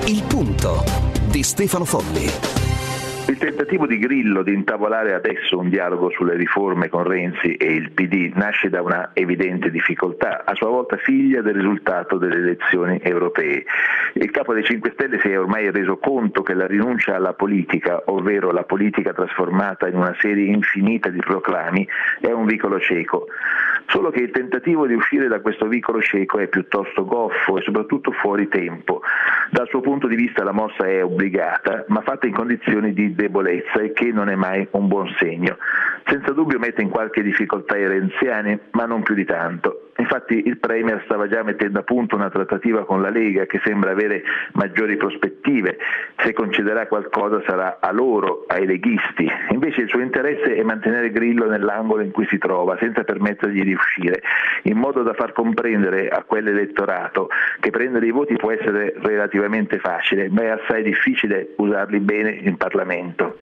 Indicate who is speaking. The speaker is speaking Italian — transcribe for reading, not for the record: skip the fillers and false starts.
Speaker 1: Il Punto di Stefano Folli.
Speaker 2: Il tentativo di Grillo di intavolare adesso un dialogo sulle riforme con Renzi e il PD nasce da una evidente difficoltà, a sua volta figlia del risultato delle elezioni europee. Il capo dei 5 Stelle si è ormai reso conto che la rinuncia alla politica, ovvero la politica trasformata in una serie infinita di proclami, è un vicolo cieco. Solo che il tentativo di uscire da questo vicolo cieco è piuttosto goffo e soprattutto fuori tempo. Dal suo punto di vista la mossa è obbligata, ma fatta in condizioni di debolezza, e che non è mai un buon segno. Senza dubbio mette in qualche difficoltà i renziani, ma non più di tanto. Infatti il Premier stava già mettendo a punto una trattativa con la Lega che sembra avere maggiori prospettive. Se concederà qualcosa sarà a loro, ai leghisti. Invece il suo interesse è mantenere Grillo nell'angolo in cui si trova, senza permettergli di uscire, in modo da far comprendere a quell'elettorato che prendere i voti può essere relativamente facile, ma è assai difficile usarli bene in Parlamento.